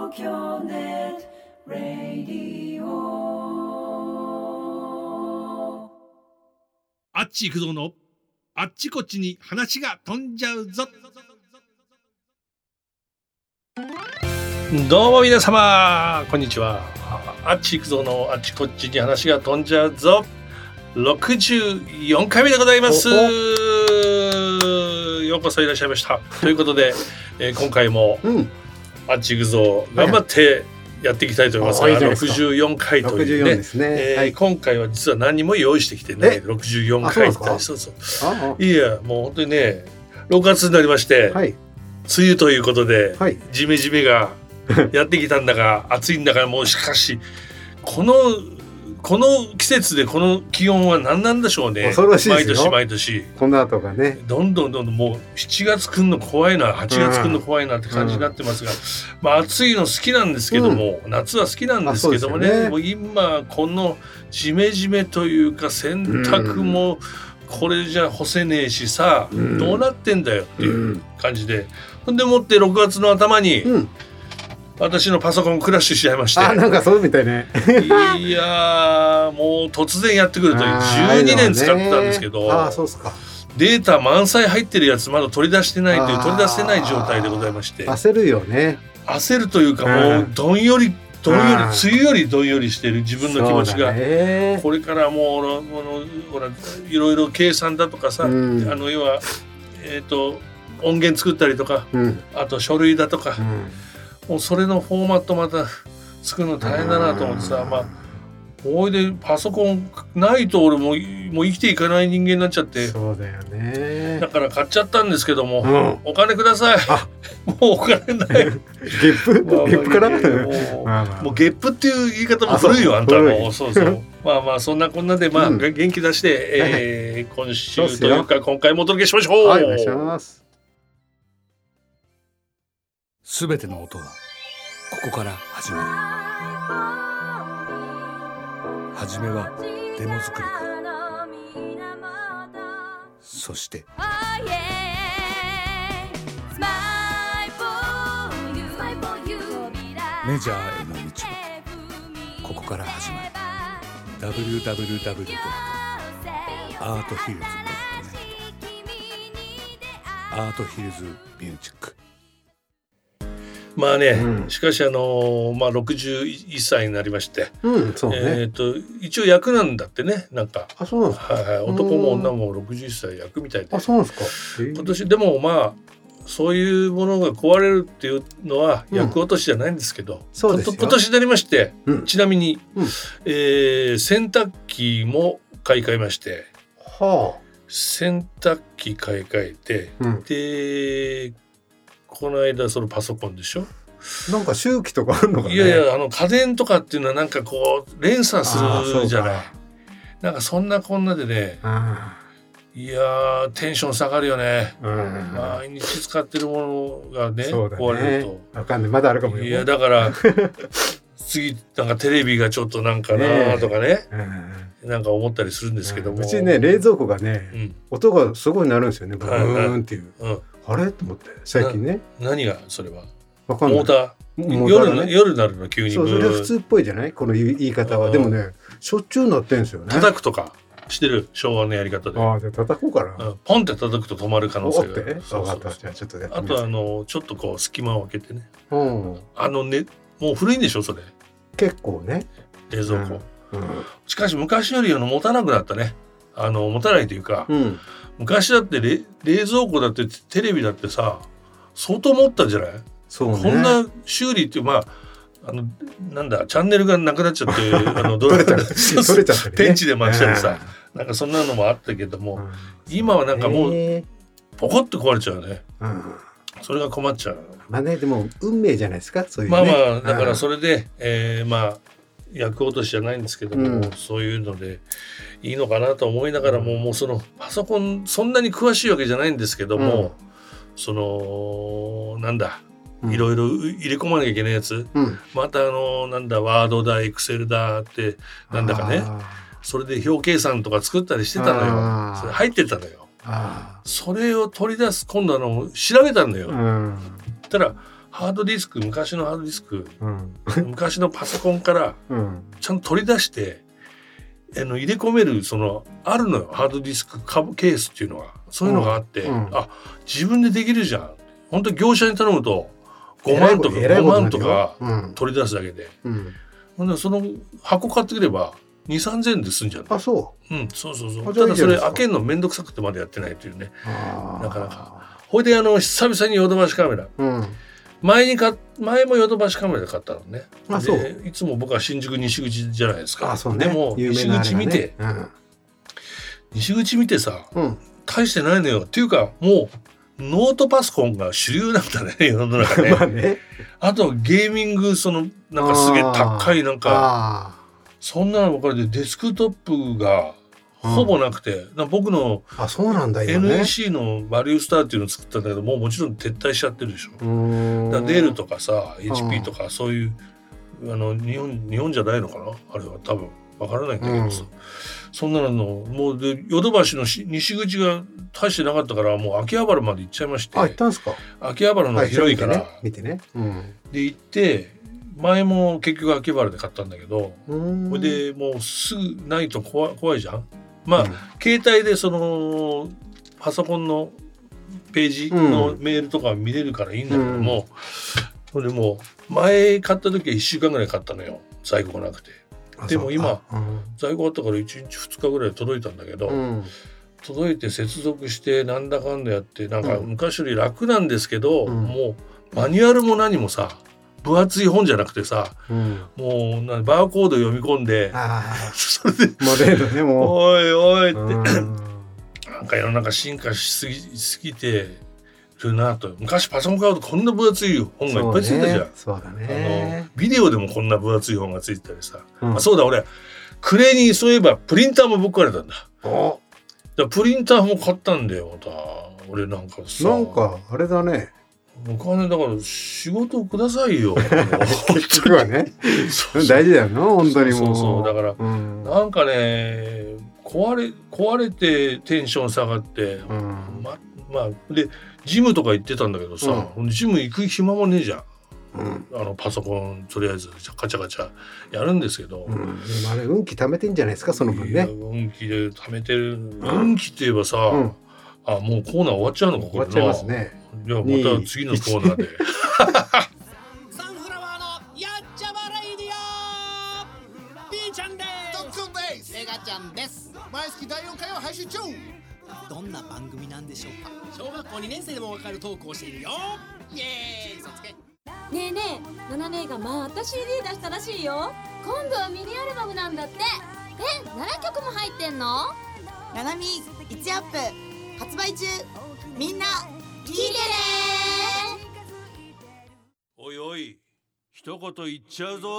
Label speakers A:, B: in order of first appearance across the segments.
A: 東京ネットラディオ。
B: あっち行くぞのあっちこっちに話が飛んじゃうぞ。どうも皆様こんにちは。あっち行くぞのあっちこっちに話が飛んじゃうぞ64回目でございます。ようこそいらっしゃいました。ということで、今回も、あっち行くぞ頑張ってやっていきたいと思いますが、64回というね、
C: ですね、
B: 今回は実は何も用意してきてない64回って。そういやもう本当にね6月になりまして、梅雨ということで、ジメジメがやってきたんだが暑いんだから、もうしかしこの季節でこの気温は何なんでしょうね。
C: 恐ろしいですよ。
B: 毎年
C: この後がね
B: どんどんもう7月来るの怖いな、8月来るの怖いなって感じになってますが、まあ暑いの好きなんですけども、夏は好きなんですけどもね、もう今このジメジメというか洗濯もこれじゃ干せねえしさ、どうなってんだよっていう感じで、ほんでもって6月の頭に、私のパソコンクラッシュしちゃいまして、
C: なんかそうみたいね
B: いやもう突然やってくるという12年使ってたんですけど、
C: そうですか。
B: データ満載入ってるやつまだ取り出してないという取り出せない状態でございまして、
C: 焦るよね。
B: 焦るというか、もうどんより梅雨よりどんよりしてる自分の気持ちが、これからもうほらいろいろ計算だとかさ、要は音源作ったりとか、あと書類だとか、もうそれのフォーマットまた作るの大変だなと思ってさ、おいでパソコンないと俺もう生きていかない人間になっちゃって。
C: そうだよね。
B: だから買っちゃったんですけども、お金ください。もうお金ない。
C: ゲップから
B: もうゲップっていう言い方も古いよ、あんたも。そうまあそんなこんなで元気出して、今週というか今回もお届けしましょう。
C: お願いします。
D: すべての音はここから始まる。はじめはデモ作りから、そしてメジャーへの道はここから始まる。 www.arthhills.net アートヒルズミュージック。
B: まあね、しかし61歳になりまして、一応役なんだってね、なんか。
C: そうなんですか。
B: 男も女も61歳役みたいで。
C: そうなんですか。
B: 今年でもそういうものが壊れるっていうのは役落としじゃないんですけど、今年になりまして、ちなみに、洗濯機も買い替えまして、洗濯機買い替えて、でこの間そのパソコンでしょ、
C: なんか周期とかあるのかね。
B: いや家電とかっていうのはなんかこう連鎖するじゃない。なんかそんなこんなでね、いやテンション下がるよね。毎日使ってるものがね壊れると
C: わかんない。まだあるかもよ。
B: いやだから次なんかテレビがちょっとなんかなとかね、なんか思ったりするんですけども、
C: うちね冷蔵庫がね、音がすごいなるんですよね。ブーンっていう、あれと思って最近ね。
B: 何がそれは？
C: わかんない。
B: モーター夜なるの急に。
C: それは普通っぽいじゃない、この言い方は。でもねしょっちゅうなってんですよね。
B: 叩くとかしてる昭和のやり方で。
C: じゃあ叩こうかな。
B: ポンって叩くと止まる可能性がある。
C: 分かった。じゃあちょっとやってみ
B: ます。あとちょっとこう隙間を空けてね。もう古いんでしょそれ。
C: 結構ね
B: 冷蔵庫。しかし昔より持たなくなったね。持たないというか、昔だって冷蔵庫だってテレビだってさ相当持ったんじゃない？こんな修理ってなんだチャンネルがなくなっちゃって
C: 取れちゃったりね、
B: 電池で回したりさ、なんかそんなのもあったけども、今はなんかもうポコッと壊れちゃうね。それが困っちゃう。
C: でも運命じゃないですか、そういうね。
B: だからそれで役落としじゃないんですけども、そういうのでいいのかなと思いながらも、そのパソコンそんなに詳しいわけじゃないんですけども、なんだいろいろ入れ込まなきゃいけないやつ、またなんだワードだエクセルだってなんだかね、それで表計算とか作ったりしてたのよ。それ入ってたのよ。それを取り出す今度調べたんだよ。たらハードディスク、昔のハードディスク、昔のパソコンからちゃんと取り出して入れ込めるあるのよ、ハードディスクケースっていうのは。そういうのがあって、あ、自分でできるじゃん。本当に業者に頼むと5万とか5万とか取り出すだけで、その箱買ってくれば2、3,000円で済んじゃう。
C: あ、そう。
B: そう。ただそれ開けるのめんどくさくてまでやってないというね。なかなか。ほいで久々にヨドバシカメラ。前もヨドバシカメラで買ったのね。でいつも僕は新宿西口じゃないですか。でも西口見て、西口見てさ、大してないのよ。っていうかもうノートパソコンが主流なんだね、世の中ね。あとゲーミングなんかすげえ高いなんかそんなのばかりでデスクトップがほぼなくて、僕の NEC のバリュースターっていうのを作ったんだけど、もちろん撤退しちゃってるでしょ。だデルとかさ HP とかそういう日本じゃないのかな、あれは多分わからないんだけどさ、そんなのもうでヨドバシの西口が大してなかったから、もう秋葉原まで行っちゃいまして。
C: 行ったんですか。
B: 秋葉原の広いから
C: 見てね。
B: で行って、前も結局秋葉原で買ったんだけど、それでもうすぐないと怖いじゃん。携帯でパソコンのページのメールとか見れるからいいんだけども、それも前買った時は1週間ぐらい買ったのよ、在庫がなくて。でも今在庫あったから1日2日ぐらい届いたんだけど、届いて接続してなんだかんだやって、なんか昔より楽なんですけど、もうマニュアルも何もさ、分厚い本じゃなくてさ、もうバーコード読み込んで、それでおいおいってなんか世の中進化しすぎてるなと。昔パソコン買うとこんな分厚い本がいっぱいついたじゃん。
C: そうだね。
B: ビデオでもこんな分厚い本がついてたりさ、そうだ、俺暮れにそういえばプリンターもぶっ壊れたんだ。プリンターも買ったんだよ。また俺なんかさ、
C: なんかあれだね、
B: お金だから仕事くださいよ。
C: 結局はね大事だよな、本当にもう。
B: そうだから、なんかね、壊れてテンション下がって、でジムとか行ってたんだけどさ、ジム行く暇もねえじゃん。パソコンとりあえずカチャカチャやるんですけど、
C: でもあれ運気貯めてんじゃないですか、その分ね。
B: 運気で貯めてる。運気って言えばさ、もうコーナー終わっちゃうのか、これ。終わっちゃいますね。じゃあまた次のコーナーで。
E: サンフラワーのやっちゃばレイディオ、 B ちゃんです。
F: ドックンです。
E: メガちゃんです。
F: 毎月第4回を配信中。
E: どんな番組なんでしょうか。小学校2年生でもわかるトークをしているよ。イエーイ、嘘つけ。
G: ねえねえ、ナナ姉がまた CD 出したらしいよ。今度はミニアルバムなんだって。7曲も入ってんの？
H: ナナミ1アップ発売中。みんな聞いてね。
B: おいおい、一言言っちゃうぞ。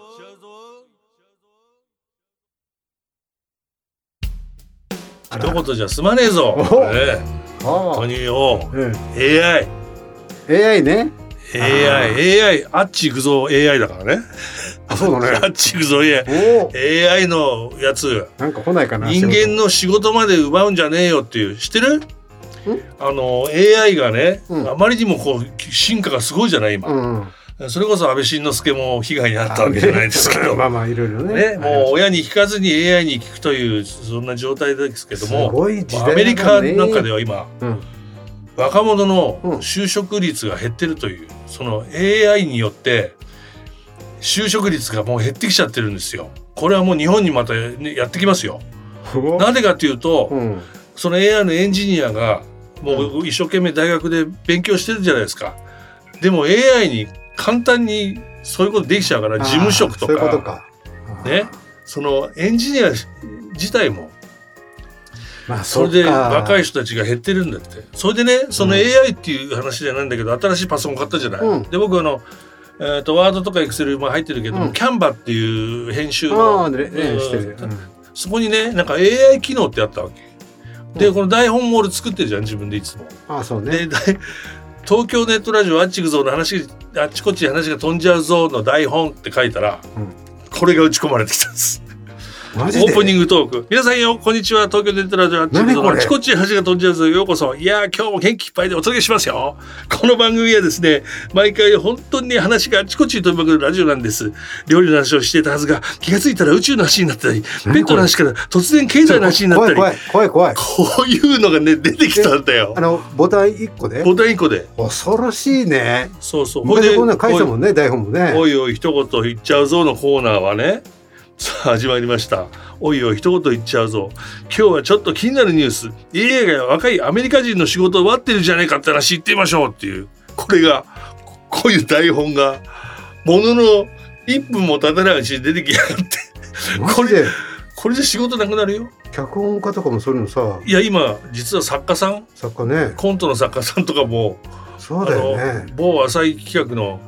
B: 一言じゃ済まねえぞ。本当によ。AI
C: ね。
B: AI あっち行くぞ AI だからね。
C: そうだね。
B: あっち行くぞ AI のやつ。
C: なんか来ないかな。
B: 人間の仕事まで奪うんじゃねえよっていう。知ってる？AI がね、あまりにも進化がすごいじゃない今。それこそ安倍晋之助も被害に遭ったわけじゃないですけど、
C: まあいろいろね。
B: もう親に聞かずに AI に聞くというそんな状態ですけども、
C: すごい時代だね。
B: アメリカなんかでは今、若者の就職率が減ってるという、その AI によって就職率がもう減ってきちゃってるんですよ。これはもう日本にまたやってきますよ。なぜかというと、その AI のエンジニアがもう一生懸命大学で勉強してるじゃないですか。でも AI に簡単にそういうことできちゃうから、事務職とか、
C: そういうことか。
B: ね、そのエンジニア自体も、それで若い人たちが減ってるんだって。それでね、その AI っていう話じゃないんだけど、新しいパソコン買ったじゃない。で僕ワードとかエクセル入ってるけど、キャンバっていう編集の、そこにね、なんか AI 機能ってあったわけで、この台本も俺作ってるじゃん、自分でいつも。
C: そうね。
B: で東京ネットラジオあっち行くぞの話、あっちこっち話が飛んじゃうぞの台本って書いたら、これが打ち込まれてきたんです。 ープニングトーク。皆さんよ、こんにちは。東京デンタルラジオのあちこち橋が飛んじゃうぞ。ようこそ。いやー、今日も元気いっぱいでお届けしますよ。この番組はですね、毎回本当に話があちこちに飛びまくるラジオなんです。料理の話をしていたはずが、気がついたら宇宙の話になったり、ペットの話から突然経済の話になったり、
C: 怖い。こ
B: ういうのがね、出てきたんだよ。
C: ボタン1個で恐ろしいね。
B: そう。
C: 昔こんなの書いたもんね、台本もね。
B: おいおい一言言っちゃうぞのコーナーはね、さあ始まりました。おいおい一言言っちゃうぞ。今日はちょっと気になるニュース。AI が若いアメリカ人の仕事を奪ってるんじゃないかって話言ってみましょうっていう。これが、こういう台本が、ものの1分も経たないうちに出てきやがって。これで仕事なくなるよ。
C: 脚本家とかもそういうのさ。
B: いや、今、実は作家ね。コントの作家さんとかも、
C: そうだよね。
B: 某浅井企画の、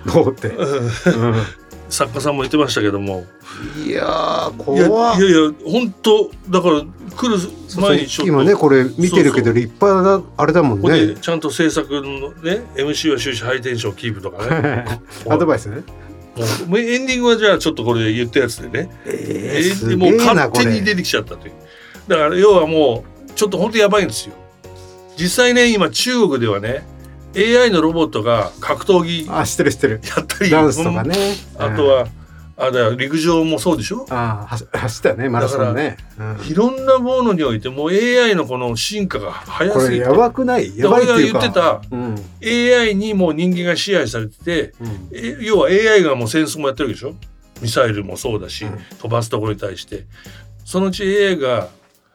B: 作家さんも言ってましたけども、
C: いやー怖い。
B: いや本当だから来る前にちょっと
C: 今ねこれ見てるけど立派なあれだもんね。
B: ちゃんと制作のね MC は終始ハイテンションキープとかね
C: アドバイスね。
B: もうエンディングはじゃあちょっとこれ言ったやつでね、もう勝手に出てきちゃったという。だから要はもうちょっと本当やばいんですよ。実際ね今中国ではねAI のロボットが格闘技
C: 知ってる
B: やったり
C: ダンスとかね、
B: あとはだから陸上もそうでしょ。
C: 走ったねマラソンね。
B: いろんなものにおいても AI のこの進化が早すぎて、
C: これやばくない？やばいっていうか、
B: 俺が言ってた、AI にもう人間が支配されてて、要は AI がもう戦争もやってるでしょ。ミサイルもそうだし、飛ばすところに対してそのうち AI が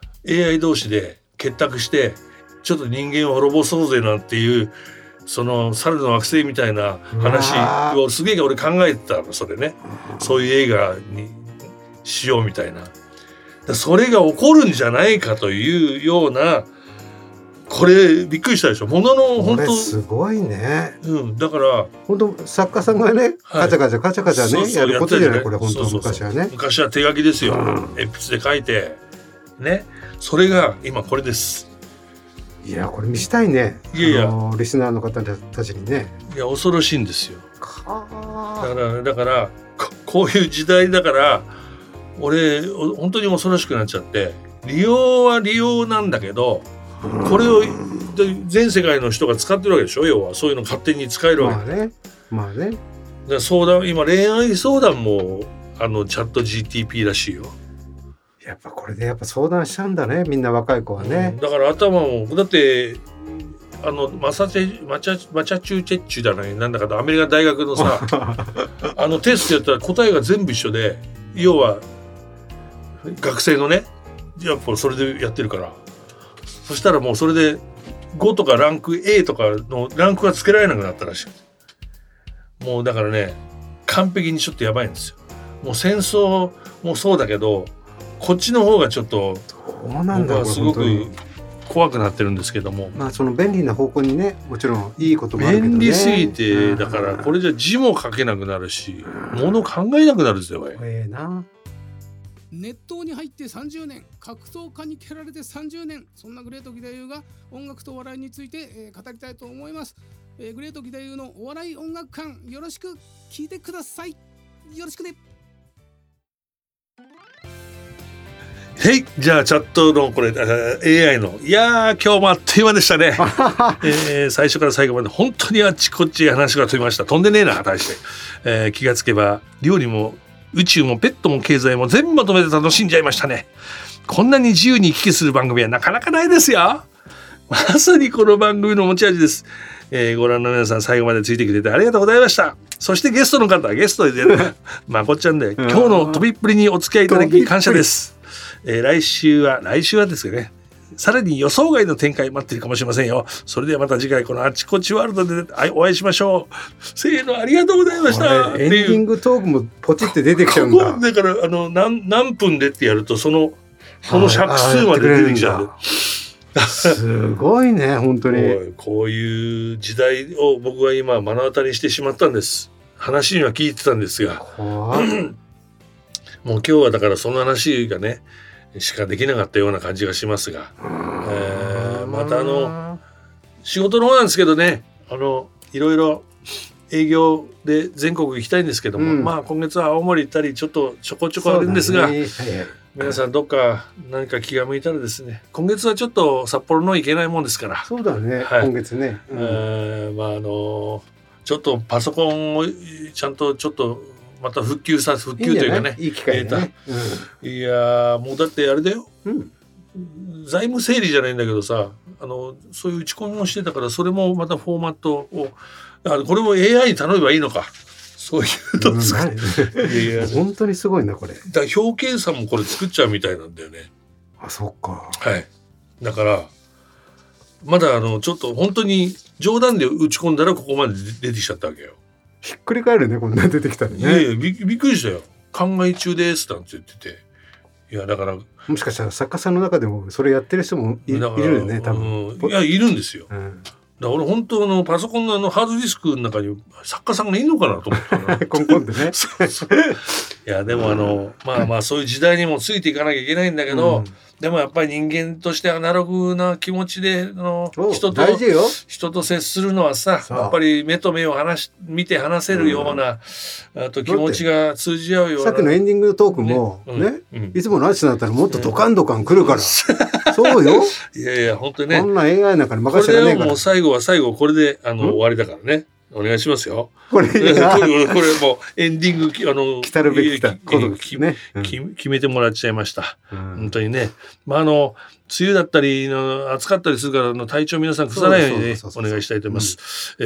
B: AI 同士で結託してちょっと人間を滅ぼそうぜなんていうその猿の惑星みたいな話をすげえ俺考えてたのそれね。そういう映画にしようみたいな。それが起こるんじゃないかというようなこれびっくりしたでしょ。ものの本当
C: すごいね。
B: だから
C: 本当作家さんがねカチャカチャねやることじゃないこれ本当昔はね。
B: 昔は手書きですよ。鉛筆で書いてね。それが今これです。
C: いやこれ見したいね。
B: いや
C: リスナーの方たちにね。
B: いや恐ろしいんですよ。だからこういう時代だから俺本当に恐ろしくなっちゃって利用は利用なんだけどこれを全世界の人が使ってるわけでしょ。要はそういうの勝手に使えるわけ。
C: まあね。
B: 相談今恋愛相談もチャット GTP らしいよ。
C: やっぱこれでやっぱ相談しちゃうんだねみんな若い子はね。
B: だから頭もだってマチャチューチェッチュじゃないなんだかアメリカ大学のさテストやったら答えが全部一緒で要は学生のねやっぱそれでやってるからそしたらもうそれで5とかランク A とかのランクがつけられなくなったらしい。もうだからね完璧にちょっとやばいんですよ。もう戦争もそうだけどこっちの方がちょっと僕はすごく怖くなってるんですけども、
C: まあその便利な方向にねもちろんいいこともあるけどね。
B: 便利すぎてだからこれじゃ字も書けなくなるし物考えなくなるんですよ。
E: 熱湯に入って30年格闘家に蹴られて30年そんなグレート義太夫が音楽と笑いについて、語りたいと思います。グレート義太夫のお笑い音楽館よろしく聞いてください。よろしくね。
B: じゃあチャットのこれ AI のいや今日もあっという間でしたね、最初から最後まで本当にあっちこっち話が飛びました。飛んでねえな大して、気がつけば料理も宇宙もペットも経済も全部まとめて楽しんじゃいましたね。こんなに自由に行き来する番組はなかなかないですよ。まさにこの番組の持ち味です。ご覧の皆さん最後までついてくれてありがとうございました。そしてゲストの方ゲストでまこっちゃんで今日の飛びっぷりにお付き合いいただき感謝です。来週はですよね。さらに予想外の展開待ってるかもしれませんよ。それではまた次回このあちこちワールドでお会いしましょう。せーのありがとうございました。
C: エンディングトークもポチって出てきちゃうんだ。
B: だから何分でってやるとその尺数まで出てきちゃう。
C: すごいね本当に。
B: こういう時代を僕は今目の当たりにしてしまったんです。話には聞いてたんですがもう今日はだからその話がねしかできなかったような感じがしますが、また仕事の方なんですけどねいろいろ営業で全国行きたいんですけども、まあ今月は青森行ったりちょこちょこあるんですが、 皆さんどっか何か気が向いたらですね、今月はちょっと札幌の行けないもんですから。
C: そうだね、
B: はい、
C: 今月ね、
B: ちょっとパソコンをちゃんとちょっとまた復旧というかね、
C: いい機会だね、
B: いやもうだってあれだよ、財務整理じゃないんだけどさ、そういう打ち込みもしてたから、それもまたフォーマットをこれも AI に頼めばいいのか、そういうの作る、
C: 本当にすごいなこれ。
B: だから表計算もこれ作っちゃうみたいなんだよね。
C: あ、そっか。
B: はい。だからまだちょっと本当に冗談で打ち込んだらここまで出てきちゃったわけよ。
C: ひっくり返るね、こんな出てきたらね。
B: いやいや びっくりしたよ。考え中ですなんて言ってて、いやだから
C: もしかしたら作家さんの中でもそれやってる人もいるよね、多分。
B: いやいるんですよ。だから俺本当パソコンのハードディスクの中に作家さんがいるのかなと思ったな。
C: コンコンでね。
B: いやでもまあそういう時代にもついていかなきゃいけないんだけど、でもやっぱり人間としてアナログな気持ちで人と接するのはさ、やっぱり目と目を見て話せるような、あと気持ちが通じ合うような。
C: さっきのエンディングトークもね、いつものアーティストだったらもっとドカンドカン来るから、そうよ。
B: いやいや本当にね、
C: こんな AI なんかに任せられないから。
B: これはもう最後は最後これで終わりだからね。お願いしますよ。
C: これもう
B: エンディング
C: 来たるべきことですね。
B: 決めてもらっちゃいました。本当にね。梅雨だったり暑かったりするから体調皆さん崩さないようにねお願いしたいと思います。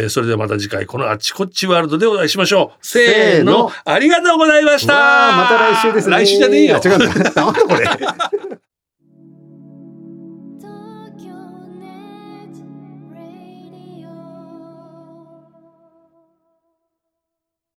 B: それではまた次回このあっちこっちワールドでお会いしましょう。せーの、ありがとうございました。
C: また来週ですね。
B: 来週じゃねえよ。
C: 違うんだ。なんだこれ。